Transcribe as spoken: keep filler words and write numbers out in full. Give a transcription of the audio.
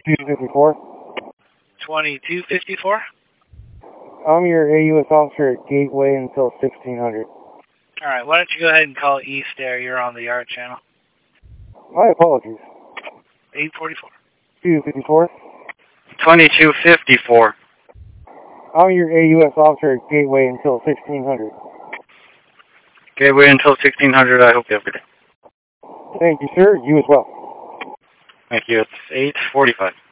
twenty-two fifty-four. twenty-two fifty-four? I'm your A U S officer at Gateway until sixteen hundred. Alright, why don't you go ahead and call East Air. You're on the yard channel. My apologies. eight forty-four. two fifty-four. twenty-two fifty-four. I'm your A U S officer at Gateway until sixteen hundred. Gateway until sixteen hundred. I hope you have a good day. Thank you, sir. You as well. Thank you. It's eight forty-five.